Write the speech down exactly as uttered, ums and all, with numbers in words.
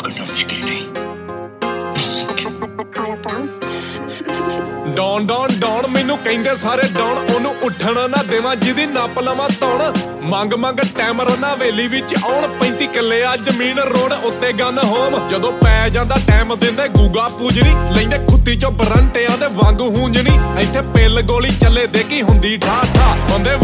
करना मुश्किल नहीं। ਡੌਨ ਡੌਨ ਡੌਨ ਮੈਨੂੰ ਕਹਿੰਦੇ ਸਾਰੇ ਡੌਨ, ਉਹਨੂੰ ਉੱਠਣ ਨਾ ਦੇਵਾਂ ਜਿਹਦੀ ਨੱਪ ਲਵਾਂ ਤੌਣ। ਮੰਗ ਮੰਗ ਟੈਮਰ ਨਾ ਹਵੇਲੀ ਵਿੱਚ ਆਉਣ, ਪੈਂਤੀ ਕਿੱਲੇ ਆ ਜ਼ਮੀਨ ਰੋਡ ਉੱਤੇ ਗਨ ਹੋਮ। ਜਦੋਂ ਪੈ ਜਾਂਦਾ ਟਾਈਮ ਦਿੰਦੇ ਗੂਗਾ ਪੂਜਣੀ, ਲੈਂਦੇ ਖੁੱਤੀ ਚੋਂ ਬਰੰਟਿਆਂ ਦੇ ਵਾਂਗ ਹੂੰਜਣੀ। ਇੱਥੇ ਪਿੱਲ ਗੋਲੀ ਚੱਲੇ ਦੇ ਕੀ ਹੁੰਦੀ ਠਾ ਠਾ, ਬੰਦੇ